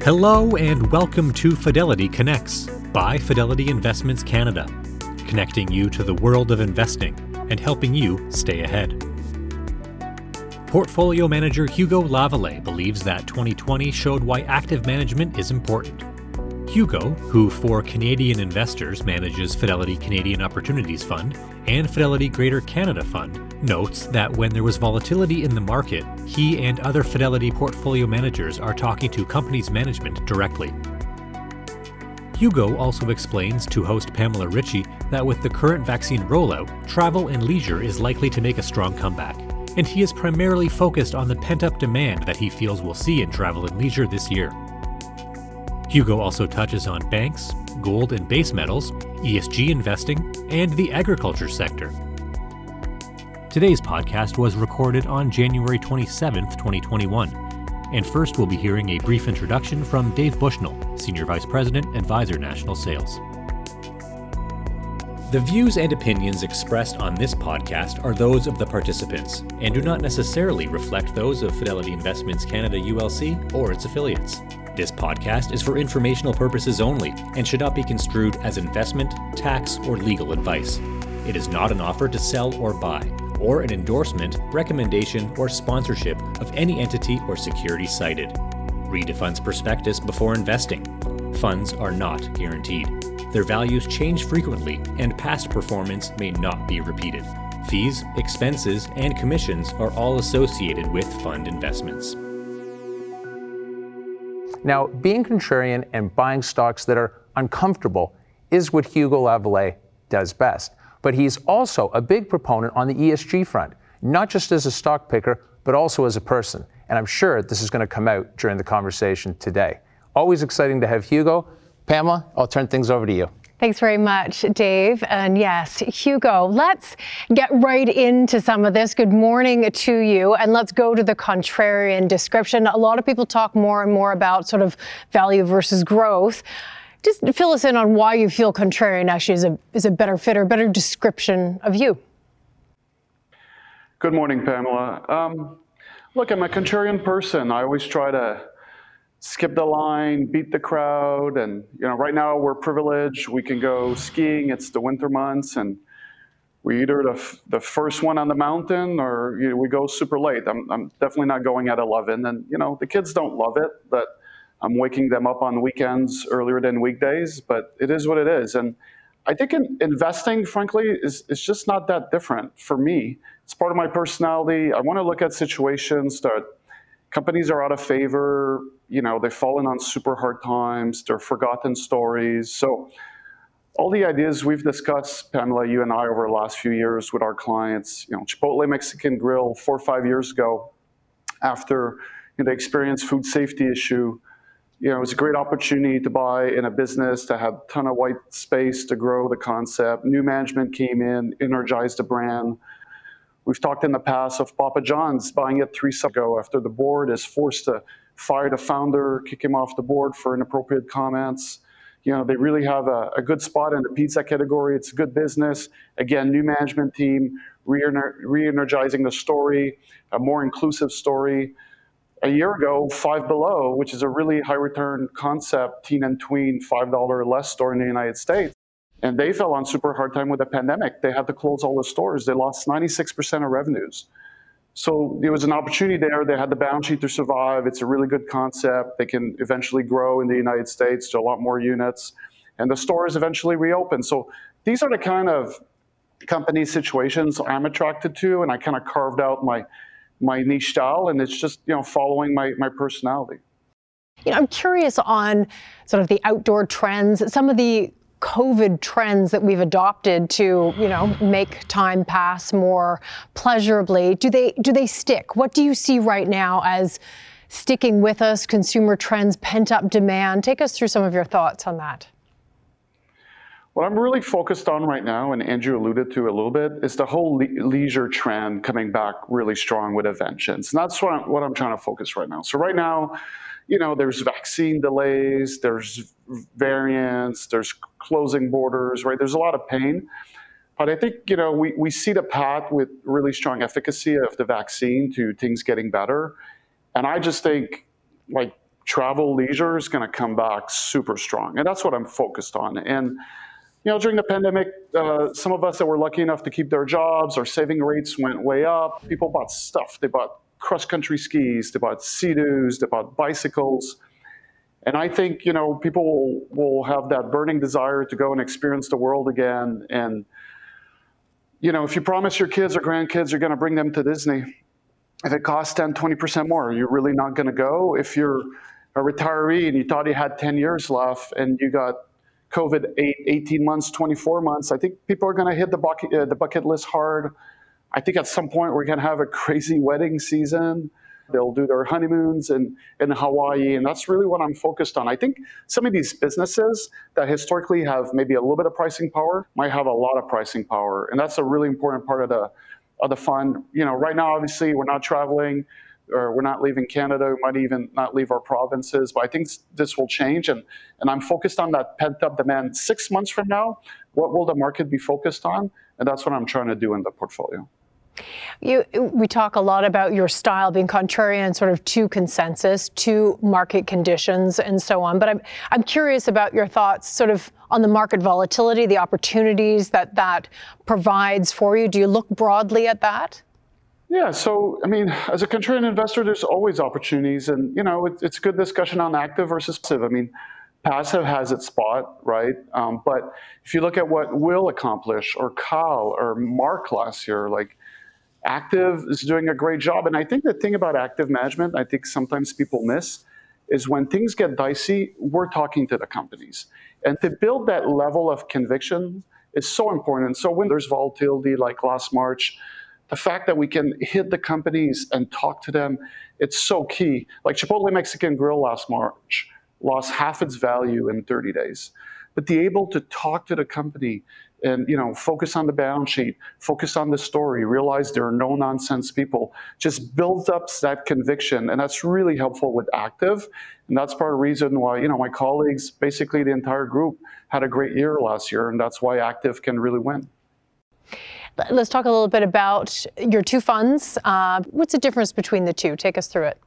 Hello and welcome to Fidelity Connects by Fidelity Investments Canada, connecting you to the world of investing and helping you stay ahead. Portfolio manager Hugo Lavallee believes that 2020 showed why active management is important. Hugo, who for Canadian investors manages Fidelity Canadian Opportunities Fund and Fidelity Greater Canada Fund, notes that when there was volatility in the market, he and other Fidelity portfolio managers are talking to companies' management directly. Hugo also explains to host Pamela Ritchie that with the current vaccine rollout, travel and leisure is likely to make a strong comeback, and he is primarily focused on the pent-up demand that he feels we'll see in travel and leisure this year. Hugo also touches on banks, gold and base metals, ESG investing, and the agriculture sector. Today's podcast was recorded on January 27th, 2021. And first we'll be hearing a brief introduction from Dave Bushnell, Senior Vice President, Advisor National Sales. The views and opinions expressed on this podcast are those of the participants and do not necessarily reflect those of Fidelity Investments Canada ULC or its affiliates. This podcast is for informational purposes only and should not be construed as investment, tax, or legal advice. It is not an offer to sell or buy, or an endorsement, recommendation, or sponsorship of any entity or security cited. Read a fund's prospectus before investing. Funds are not guaranteed. Their values change frequently, and past performance may not be repeated. Fees, expenses, and commissions are all associated with fund investments. Now, being contrarian and buying stocks that are uncomfortable is what Hugo Lavallee does best. But he's also a big proponent on the ESG front, not just as a stock picker, but also as a person. And I'm sure this is going to come out during the conversation today. Always exciting to have Hugo. Pamela, I'll turn things over to you. Thanks very much, Dave. And yes, Hugo, let's get right into some of this. Good morning to you. And let's go to the contrarian description. A lot of people talk more and more about sort of value versus growth. Just fill us in on why you feel contrarian actually is a better fit or better description of you. Good morning, Pamela. Look, I'm a contrarian person. I always try to skip the line, beat the crowd. And, right now we're privileged. We can go skiing. It's the winter months. And we either the first one on the mountain or we go super late. I'm definitely not going at 11. And, the kids don't love it, but I'm waking them up on weekends earlier than weekdays. But it is what it is. And I think investing, frankly, is just not that different for me. It's part of my personality. I want to look at situations that companies are out of favor, they've fallen on super hard times, they're forgotten stories. So all the ideas we've discussed, Pamela, you and I, over the last few years with our clients, Chipotle Mexican Grill 4 or 5 years ago, after they experienced food safety issue, it was a great opportunity to buy in a business that had a ton of white space to grow the concept. New management came in, energized the brand. We've talked in the past of Papa John's buying it 3 summers ago after the board is forced to fire the founder, kick him off the board for inappropriate comments. They really have a good spot in the pizza category. It's a good business. Again, new management team, re-energizing the story, a more inclusive story. A year ago, Five Below, which is a really high return concept, teen and tween, $5 less store in the United States. And they fell on super hard time with the pandemic. They had to close all the stores. They lost 96% of revenues. So there was an opportunity there. They had the balance sheet to survive. It's a really good concept. They can eventually grow in the United States to a lot more units. And the stores eventually reopened. So these are the kind of company situations I'm attracted to. And I kind of carved out my niche style. And it's just, following my personality. I'm curious on sort of the outdoor trends, some of the COVID trends that we've adopted to, make time pass more pleasurably. Do they stick? What do you see right now as sticking with us, consumer trends, pent-up demand? Take us through some of your thoughts on that. What I'm really focused on right now, and Andrew alluded to a little bit, is the whole leisure trend coming back really strong with a vengeance. And that's what I'm trying to focus right now. So right now, there's vaccine delays, there's variants, there's closing borders, right? There's a lot of pain. But I think, we see the path with really strong efficacy of the vaccine to things getting better. And I just think, travel leisure is going to come back super strong. And that's what I'm focused on. And during the pandemic, some of us that were lucky enough to keep their jobs, our saving rates went way up. People bought stuff. They bought cross-country skis, they bought Sea-Doos, they bought bicycles. And I think, people will have that burning desire to go and experience the world again. And, if you promise your kids or grandkids you're going to bring them to Disney, if it costs 10, 20% more, you're really not going to go. If you're a retiree and you thought you had 10 years left and you got COVID 18 months, 24 months, I think people are going to hit the bucket list hard. I think at some point we're going to have a crazy wedding season. They'll do their honeymoons in Hawaii, and that's really what I'm focused on. I think some of these businesses that historically have maybe a little bit of pricing power might have a lot of pricing power, and that's a really important part of the fund. Right now, obviously, we're not traveling, or we're not leaving Canada. We might even not leave our provinces, but I think this will change, and I'm focused on that pent-up demand. 6 months from now, what will the market be focused on? And that's what I'm trying to do in the portfolio. We talk a lot about your style being contrarian, sort of to consensus, to market conditions, and so on. But I'm curious about your thoughts, sort of on the market volatility, the opportunities that provides for you. Do you look broadly at that? Yeah. So, as a contrarian investor, there's always opportunities, and it's a good discussion on active versus passive. Passive has its spot, right? But if you look at what Will accomplished, or Kyle, or Mark last year, active is doing a great job. And I think the thing about active management, I think sometimes people miss, is when things get dicey, we're talking to the companies. And to build that level of conviction is so important. So when there's volatility like last March, the fact that we can hit the companies and talk to them, it's so key. Like Chipotle Mexican Grill last March lost half its value in 30 days. But the able to talk to the company and focus on the balance sheet, focus on the story, realize there are no nonsense people, just builds up that conviction, and that's really helpful with active. And that's part of the reason why my colleagues, basically the entire group, had a great year last year, and that's why active can really win. Let's talk a little bit about your two funds. What's the difference between the two? Take us through it.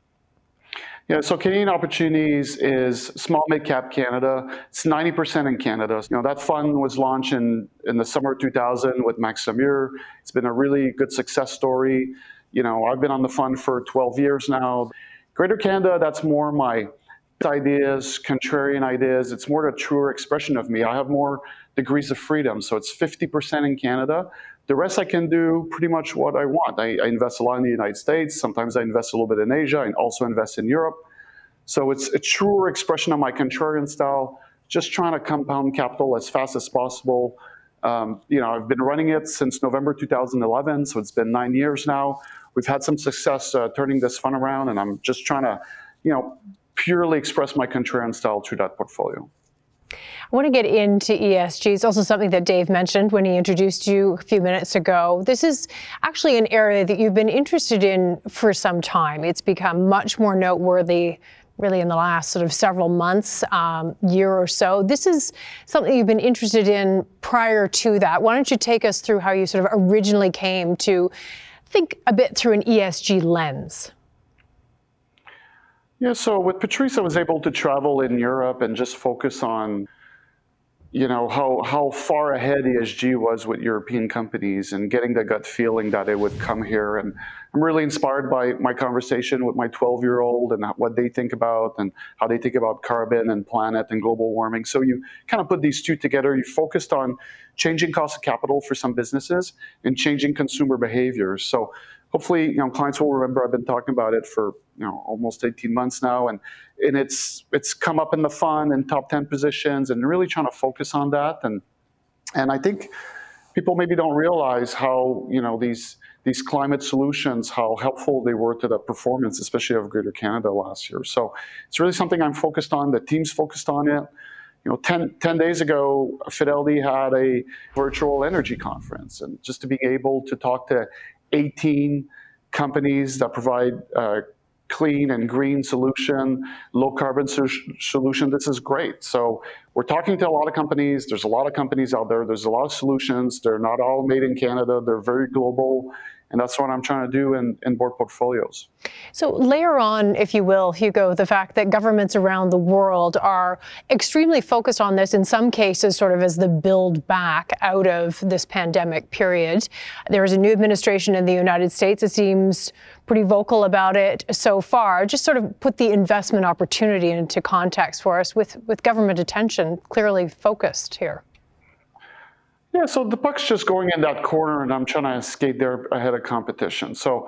Yeah, so Canadian Opportunities is small mid-cap Canada. It's 90% in Canada. That fund was launched in the summer of 2000 with Max Saumur. It's been a really good success story. I've been on the fund for 12 years now. Greater Canada, that's more my ideas, contrarian ideas. It's more a truer expression of me. I have more degrees of freedom. So it's 50% in Canada. The rest I can do pretty much what I want. I invest a lot in the United States. Sometimes I invest a little bit in Asia and also invest in Europe. So it's a truer expression of my contrarian style, just trying to compound capital as fast as possible. I've been running it since November 2011, so it's been 9 years now. We've had some success turning this fund around, and I'm just trying to, purely express my contrarian style through that portfolio. I want to get into ESG. It's also something that Dave mentioned when he introduced you a few minutes ago. This is actually an area that you've been interested in for some time. It's become much more noteworthy really in the last sort of several months, year or so. This is something you've been interested in prior to that. Why don't you take us through how you sort of originally came to think a bit through an ESG lens? Yeah, so with Patrice, I was able to travel in Europe and just focus on, how far ahead ESG was with European companies and getting the gut feeling that it would come here. And I'm really inspired by my conversation with my 12-year-old and what they think about and how they think about carbon and planet and global warming. So you kind of put these two together. You focused on changing cost of capital for some businesses and changing consumer behaviors. So hopefully, clients will remember I've been talking about it for almost 18 months now, and it's come up in the fund in top 10 positions, and really trying to focus on that. And I think people maybe don't realize how these climate solutions, how helpful they were to the performance, especially of Greater Canada last year. So it's really something I'm focused on. The team's focused on it. 10 days ago, Fidelity had a virtual energy conference, and just to be able to talk to 18 companies that provide clean and green solution, low carbon solution, this is great. So we're talking to a lot of companies. There's a lot of companies out there. There's a lot of solutions. They're not all made in Canada. They're very global. And that's what I'm trying to do in board portfolios. So layer on, if you will, Hugo, the fact that governments around the world are extremely focused on this, in some cases sort of as the build back out of this pandemic period. There is a new administration in the United States that seems pretty vocal about it so far. Just sort of put the investment opportunity into context for us with government attention clearly focused here. Yeah, so the puck's just going in that corner, and I'm trying to skate there ahead of competition. So,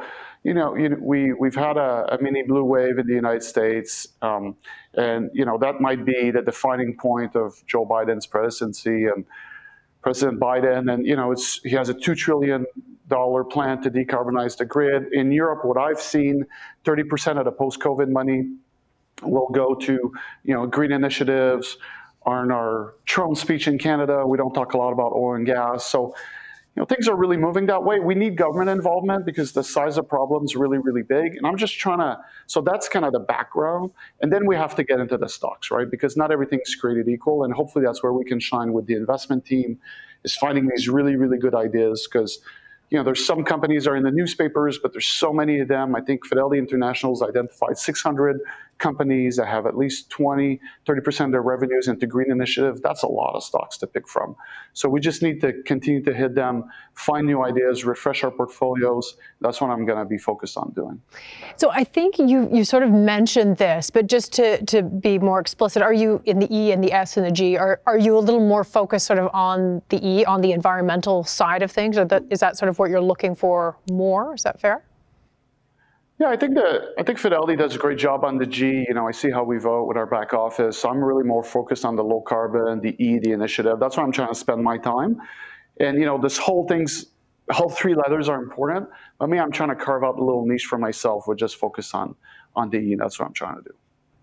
we've had a mini blue wave in the United States, and that might be the defining point of Joe Biden's presidency and President Biden. And he has a $2 trillion plan to decarbonize the grid. In Europe, what I've seen, 30% of the post-COVID money will go to green initiatives. On our Throne speech in Canada, we don't talk a lot about oil and gas. So, things are really moving that way. We need government involvement because the size of problem is really, really big. And I'm just so that's kind of the background. And then we have to get into the stocks, right? Because not everything's created equal. And hopefully that's where we can shine with the investment team, is finding these really, really good ideas. Because there's some companies are in the newspapers, but there's so many of them. I think Fidelity International has identified 600 companies that have at least 20, 30% of their revenues into green initiative. That's a lot of stocks to pick from. So we just need to continue to hit them, find new ideas, refresh our portfolios. That's what I'm going to be focused on doing. So I think you sort of mentioned this, but just to be more explicit, are you in the E and the S and the G, are you a little more focused sort of on the E, on the environmental side of things? Or is that sort of what you're looking for more? Is that fair? Yeah, I think Fidelity does a great job on the G. I see how we vote with our back office. So I'm really more focused on the low carbon, the E, the initiative. That's where I'm trying to spend my time. And this whole all three letters are important. But me, I'm trying to carve out a little niche for myself with just focus on the E. That's what I'm trying to do.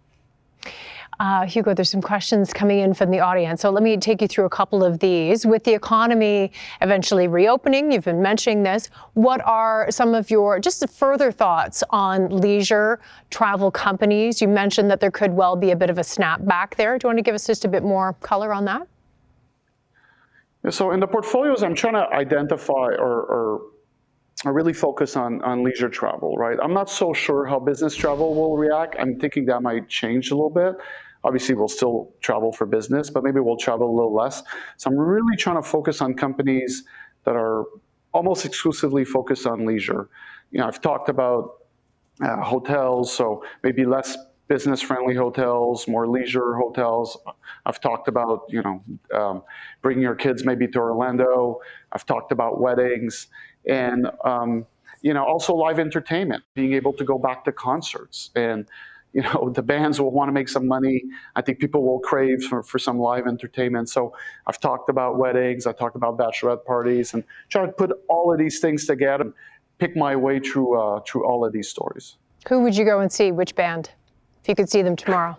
Hugo, there's some questions coming in from the audience. So let me take you through a couple of these. With the economy eventually reopening, you've been mentioning this, what are some of your just further thoughts on leisure travel companies? You mentioned that there could well be a bit of a snapback there. Do you want to give us just a bit more color on that? Yeah, so in the portfolios, I'm trying to identify or really focus on leisure travel, right? I'm not so sure how business travel will react. I'm thinking that might change a little bit. Obviously, we'll still travel for business, but maybe we'll travel a little less. So I'm really trying to focus on companies that are almost exclusively focused on leisure. I've talked about hotels, so maybe less business-friendly hotels, more leisure hotels. I've talked about, bringing your kids maybe to Orlando. I've talked about weddings and, also live entertainment, being able to go back to concerts. And, the bands will want to make some money. I think people will crave for some live entertainment. So I've talked about weddings. I talked about bachelorette parties and try to put all of these things together and pick my way through all of these stories. Who would you go and see? Which band? If you could see them tomorrow.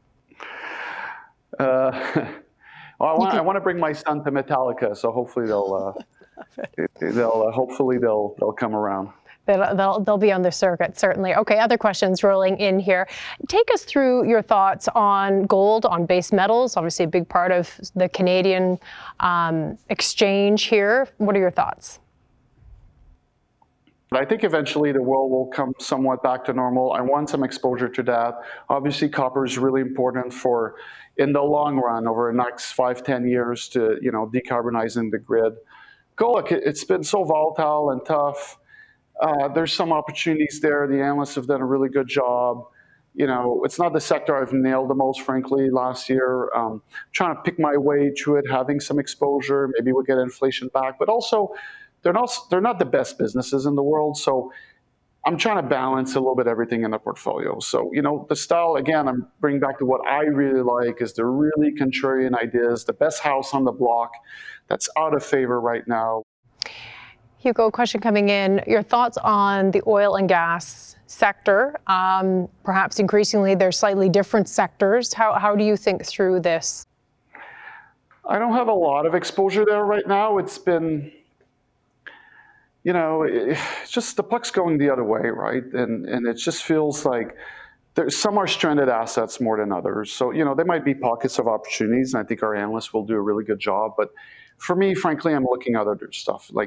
I want to bring my son to Metallica, so hopefully they'll come around. They'll be on the circuit, certainly. Okay, other questions rolling in here. Take us through your thoughts on gold, on base metals, obviously a big part of the Canadian exchange here. What are your thoughts? I think eventually the world will come somewhat back to normal. I want some exposure to that. Obviously, copper is really important for, in the long run, over the next 5-10 years to, decarbonizing the grid. Gold, it's been so volatile and tough. There's some opportunities there. The analysts have done a really good job. It's not the sector I've nailed the most, frankly, last year. Trying to pick my way through it, having some exposure. Maybe we'll get inflation back. But also, they're not the best businesses in the world. So I'm trying to balance a little bit everything in the portfolio. So, the style, again, I'm bringing back to what I really like is the really contrarian ideas, the best house on the block that's out of favor right now. Hugo, question coming in. Your thoughts on the oil and gas sector? Perhaps increasingly they're slightly different sectors. How do you think through this? I don't have a lot of exposure there right now. It's been, it's just the puck's going the other way, right? And it just feels like some are stranded assets more than others. So, there might be pockets of opportunities, and I think our analysts will do a really good job. But for me, frankly, I'm looking at other stuff. Like,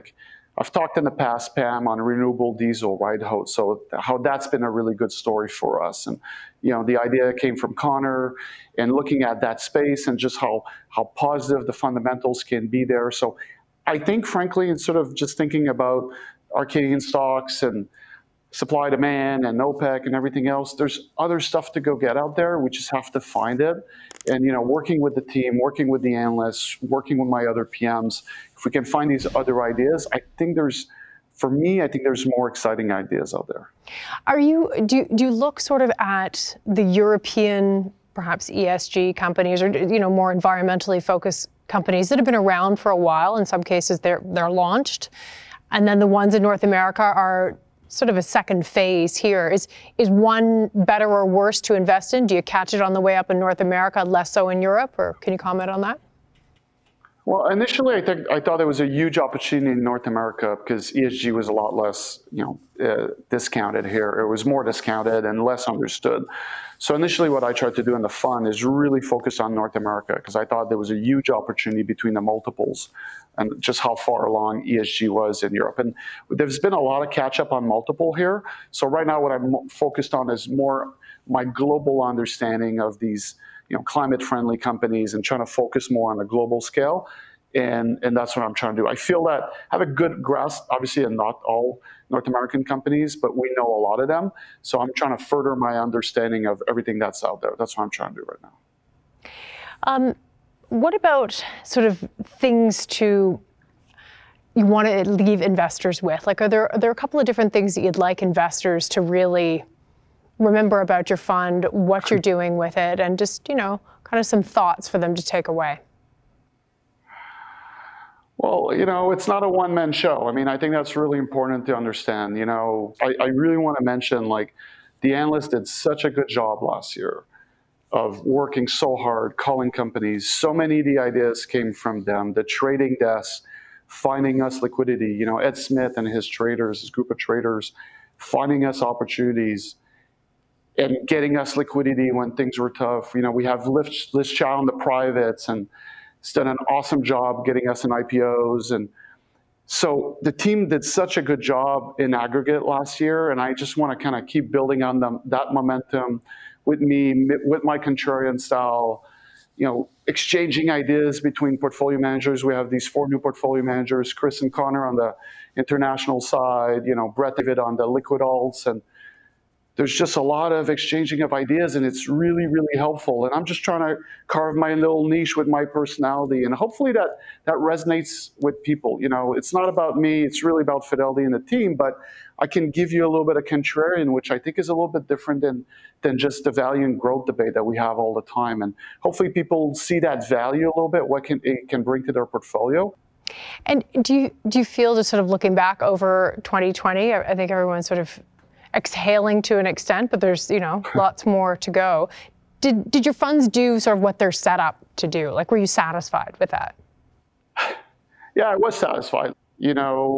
I've talked in the past, Pam, on renewable diesel, right? So how that's been a really good story for us. And, the idea came from Connor and looking at that space and just how positive the fundamentals can be there. So I think, frankly, instead of just thinking about our Canadian stocks and supply demand and OPEC and everything else, there's other stuff to go get out there. We just have to find it. And, working with the team, working with the analysts, working with my other PMs, if we can find these other ideas, I think there's more exciting ideas out there. Do you look sort of at the European, perhaps ESG companies, or more environmentally focused companies that have been around for a while? In some cases, they're launched, and then the ones in North America are sort of a second phase here. Is one better or worse to invest in? Do you catch it on the way up in North America, less so in Europe, or can you comment on that? Well, initially, I thought there was a huge opportunity in North America because ESG was a lot less, discounted here. It was more discounted and less understood. So initially, what I tried to do in the fund is really focus on North America because I thought there was a huge opportunity between the multiples and just how far along ESG was in Europe. And there's been a lot of catch up on multiple here. So right now, what I'm focused on is more my global understanding of these climate-friendly companies and trying to focus more on a global scale. And that's what I'm trying to do. I feel that I have a good grasp, obviously, and not all North American companies, but we know a lot of them. So I'm trying to further my understanding of everything that's out there. That's what I'm trying to do right now. What about sort of things you want to leave investors with? Like, are there a couple of different things that you'd like investors to really remember about your fund, what you're doing with it, and just, kind of some thoughts for them to take away? Well, it's not a one-man show. I mean, I think that's really important to understand. I really want to mention, the analysts did such a good job last year of working so hard, calling companies. So many of the ideas came from them, the trading desks, finding us liquidity. Ed Smith and his group of traders, finding us opportunities and getting us liquidity when things were tough. We have Liz Chow in the privates, and he's done an awesome job getting us in IPOs. And so the team did such a good job in aggregate last year, and I just want to kind of keep building on that momentum with me, with my contrarian style, exchanging ideas between portfolio managers. We have these 4 new portfolio managers, Chris and Connor on the international side, Brett David on the liquid alts, and there's just a lot of exchanging of ideas, and it's really, really helpful. And I'm just trying to carve my little niche with my personality, and hopefully that resonates with people. It's not about me, it's really about Fidelity and the team, but I can give you a little bit of contrarian, which I think is a little bit different than just the value and growth debate that we have all the time. And hopefully people see that value a little bit, what it can bring to their portfolio. And do you feel, just sort of looking back over 2020, I think everyone's sort of exhaling to an extent, but there's, lots more to go. Did your funds do sort of what they're set up to do? Like, were you satisfied with that? Yeah, I was satisfied. We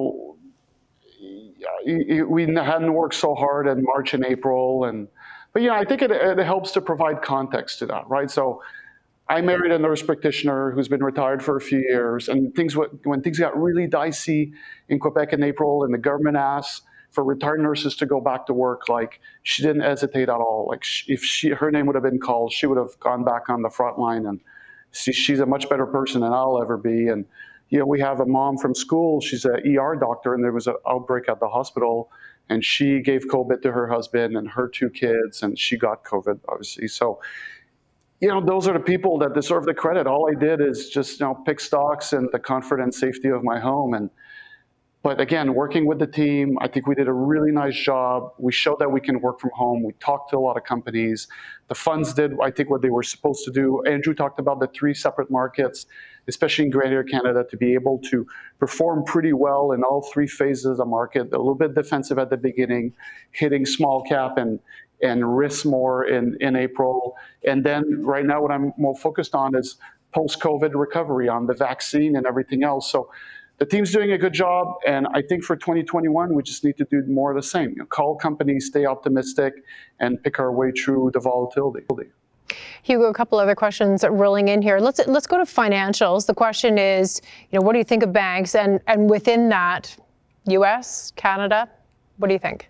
hadn't worked so hard in March and April, but I think it helps to provide context to that, right? So I married a nurse practitioner who's been retired for a few years, and when things got really dicey in Quebec in April, and the government asked for retired nurses to go back to work, she didn't hesitate at all. If her name would have been called, she would have gone back on the front line, and she's a much better person than I'll ever be. And we have a mom from school, she's an ER doctor, and there was an outbreak at the hospital, and she gave COVID to her husband and her 2 kids, and she got COVID, obviously. So, those are the people that deserve the credit. All I did is just, pick stocks in the comfort and safety of my home. But again, working with the team, I think we did a really nice job. We showed that we can work from home. We talked to a lot of companies. The funds did, I think, what they were supposed to do. Andrew talked about the 3 separate markets, especially in Greater Canada, to be able to perform pretty well in all 3 phases of the market. A little bit defensive at the beginning, hitting small cap and risk more in April. And then right now, what I'm more focused on is post-COVID recovery on the vaccine and everything else. So the team's doing a good job, and I think for 2021, we just need to do more of the same. Call companies, stay optimistic, and pick our way through the volatility. Hugo, a couple other questions rolling in here. Let's go to financials. The question is, what do you think of banks? And within that, US, Canada? What do you think?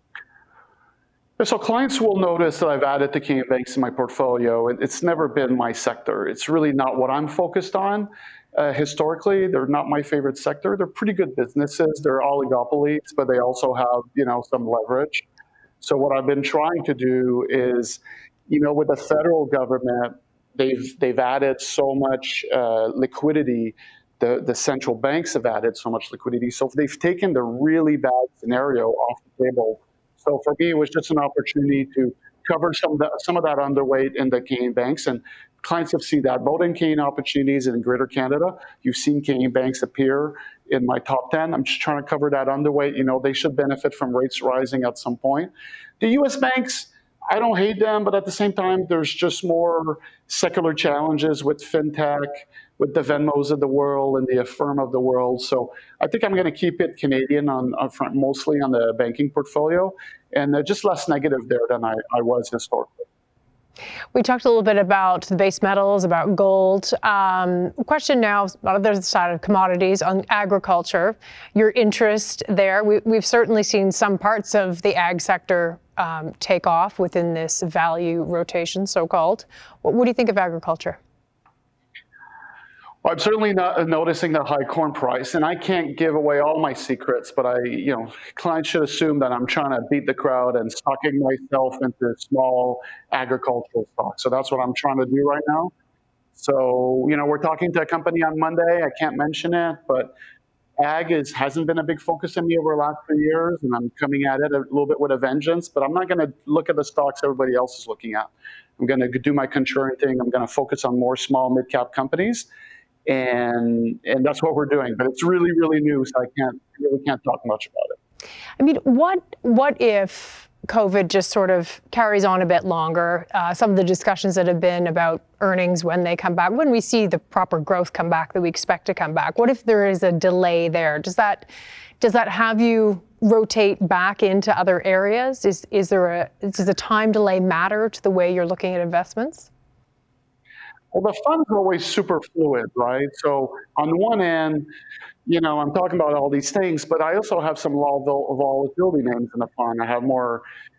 So clients will notice that I've added the Canadian banks in my portfolio. It's never been my sector. It's really not what I'm focused on. Historically, they're not my favorite sector. They're pretty good businesses. They're oligopolies, but they also have, some leverage. So what I've been trying to do is, with the federal government, they've added so much liquidity. The central banks have added so much liquidity. So they've taken the really bad scenario off the table. So for me, it was just an opportunity to cover some of that underweight in the Canadian banks. And clients have seen that, both in Canadian opportunities and in Greater Canada. You've seen Canadian banks appear in my top 10. I'm just trying to cover that underweight. They should benefit from rates rising at some point. The U.S. banks, I don't hate them, but at the same time, there's just more secular challenges with fintech, with the Venmos of the world and the Affirm of the world. So I think I'm going to keep it Canadian on front, mostly on the banking portfolio, and just less negative there than I was historically. We talked a little bit about the base metals, about gold. Question now on the other side of commodities, on agriculture, your interest there. We've certainly seen some parts of the ag sector take off within this value rotation, so-called. What do you think of agriculture? Well, I'm certainly not noticing the high corn price, and I can't give away all my secrets, but clients should assume that I'm trying to beat the crowd and stocking myself into small agricultural stocks. So that's what I'm trying to do right now. So, we're talking to a company on Monday. I can't mention it, but ag hasn't been a big focus in me over the last 3 years, and I'm coming at it a little bit with a vengeance, but I'm not going to look at the stocks everybody else is looking at. I'm going to do my contrarian thing. I'm going to focus on more small, mid-cap companies. And that's what we're doing, but it's really, really new, so I really can't talk much about it. I mean, what if COVID just sort of carries on a bit longer? Some of the discussions that have been about earnings when they come back, when we see the proper growth come back that we expect to come back, what if there is a delay there? Does that have you rotate back into other areas? Does a time delay matter to the way you're looking at investments? Well, the fund is always super fluid, right? So on one end, I'm talking about all these things, but I also have some low volatility names in the fund. I have more,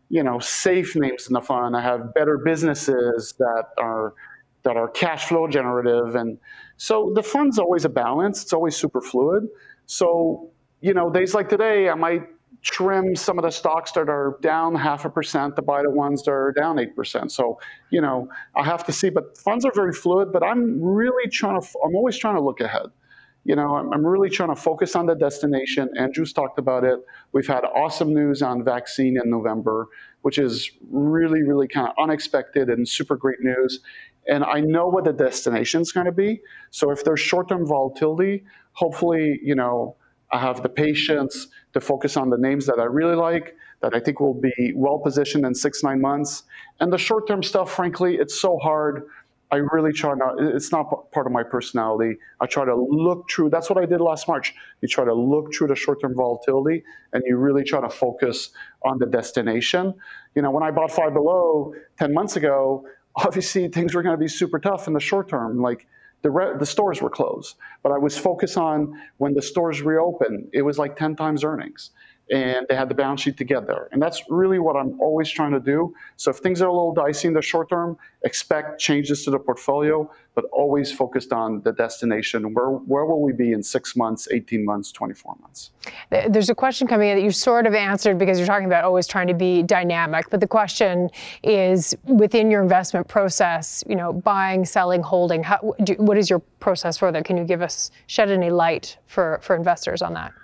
safe names in the fund. I have better businesses that are cash flow generative. And so the fund's always a balance. It's always super fluid. So, days like today, I might trim some of the stocks that are down 0.5% to buy the ones that are down 8%. So, I have to see, but funds are very fluid, but I'm always trying to look ahead. I'm really trying to focus on the destination. Andrew's talked about it. We've had awesome news on vaccine in November, which is really, really kind of unexpected and super great news. And I know what the destination is going to be. So if there's short-term volatility, hopefully, I have the patience to focus on the names that I really like, that I think will be well-positioned in 6-9 months. And the short-term stuff, frankly, it's so hard. I really try not, it's not part of my personality. I try to look through, that's what I did last March. You try to look through the short-term volatility and you really try to focus on the destination. When I bought Five Below 10 months ago, obviously things were going to be super tough in the short term. Like the stores were closed, but I was focused on when the stores reopened, it was like 10 times earnings. And they had the balance sheet to get there. And that's really what I'm always trying to do. So if things are a little dicey in the short term, expect changes to the portfolio, but always focused on the destination. Where will we be in 6 months, 18 months, 24 months? There's a question coming in that you sort of answered because you're talking about always trying to be dynamic. But the question is, within your investment process, buying, selling, holding, what is your process for that? Can you shed any light for investors on that?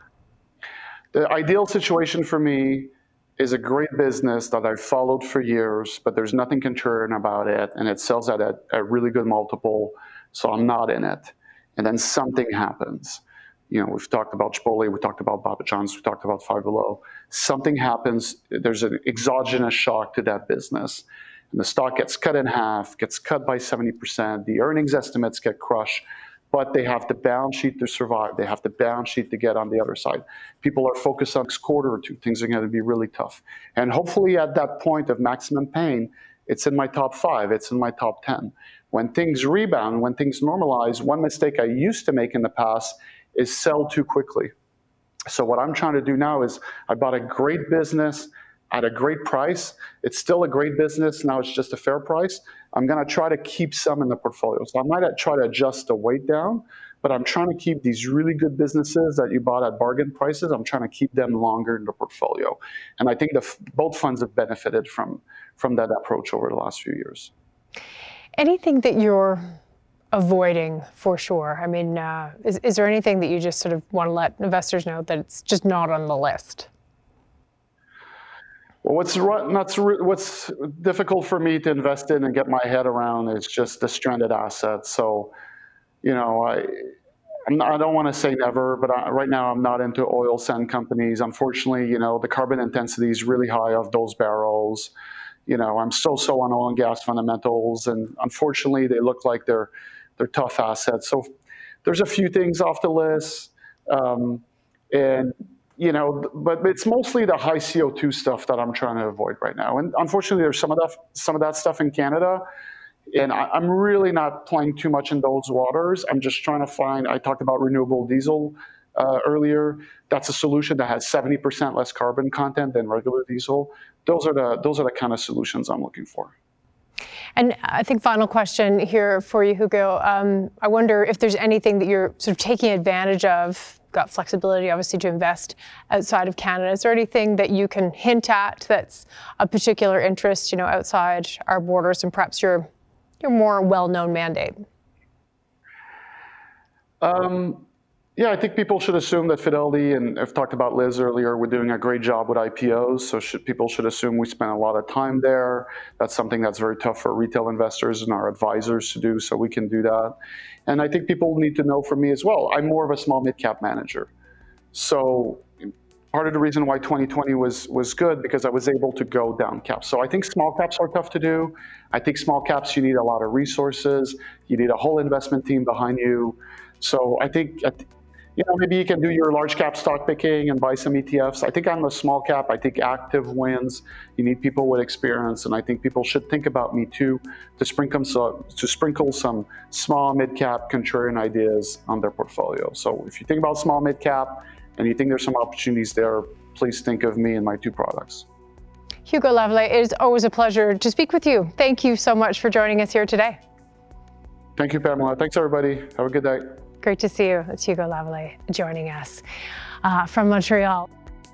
The ideal situation for me is a great business that I've followed for years, but there's nothing contrarian about it, and it sells at a really good multiple, so I'm not in it. And then something happens. We've talked about Chipotle, we talked about Papa John's, we talked about Five Below. Something happens, there's an exogenous shock to that business, and the stock gets cut in half, gets cut by 70%, the earnings estimates get crushed, but they have the balance sheet to survive. They have the balance sheet to get on the other side. People are focused on next quarter or two. Things are going to be really tough. And hopefully at that point of maximum pain, it's in my top 5, it's in my top 10. When things rebound, when things normalize, one mistake I used to make in the past is sell too quickly. So what I'm trying to do now is I bought a great business at a great price. It's still a great business. Now it's just a fair price. I'm going to try to keep some in the portfolio. So I might try to adjust the weight down, but I'm trying to keep these really good businesses that you bought at bargain prices. I'm trying to keep them longer in the portfolio. And I think both funds have benefited from that approach over the last few years. Anything that you're avoiding for sure? I mean, is there anything that you just sort of want to let investors know that it's just not on the list? Well, what's difficult for me to invest in and get my head around is just the stranded assets. So, you know, I don't want to say never, but right now I'm not into oil sand companies. Unfortunately, you know, the carbon intensity is really high of those barrels. You know, I'm so on oil and gas fundamentals, and unfortunately, they look like they're tough assets. So there's a few things off the list, and you know, but it's mostly the high CO2 stuff that I'm trying to avoid right now. And unfortunately, there's some of that stuff in Canada, and I'm really not playing too much in those waters. I'm just trying to find. I talked about renewable diesel earlier. That's a solution that has 70% less carbon content than regular diesel. Those are the kind of solutions I'm looking for. And I think final question here for you, Hugo. I wonder if there's anything that you're sort of taking advantage of. Got flexibility, obviously, to invest outside of Canada. Is there anything that you can hint at that's a particular interest, you know, outside our borders, and perhaps your more well-known mandate? Yeah, I think people should assume that Fidelity, and I've talked about Liz earlier, we're doing a great job with IPOs, so people should assume we spend a lot of time there. That's something that's very tough for retail investors and our advisors to do, so we can do that. And I think people need to know from me as well, I'm more of a small mid-cap manager. So part of the reason why 2020 was good, because I was able to go down caps. So I think small caps are tough to do. I think small caps, you need a lot of resources. You need a whole investment team behind you. So I think, you know, maybe you can do your large cap stock picking and buy some ETFs. I think on the small cap, I think active wins. You need people with experience, and I think people should think about me too, to sprinkle some small mid cap contrarian ideas on their portfolio. So if you think about small mid cap and you think there's some opportunities there, please think of me and my two products. Hugo Lavallee, it is always a pleasure to speak with you. Thank you so much for joining us here today. Thank you, Pamela. Thanks, everybody. Have a good day. Great to see you. It's Hugo Lavallee joining us from Montreal.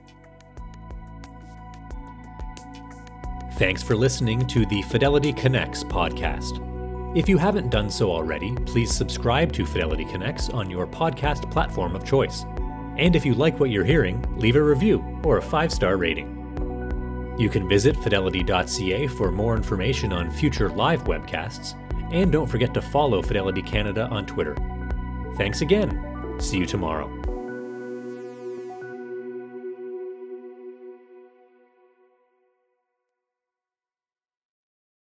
Thanks for listening to the Fidelity Connects podcast. If you haven't done so already, please subscribe to Fidelity Connects on your podcast platform of choice. And if you like what you're hearing, leave a review or a 5-star rating. You can visit fidelity.ca for more information on future live webcasts, and don't forget to follow Fidelity Canada on Twitter. Thanks again. See you tomorrow.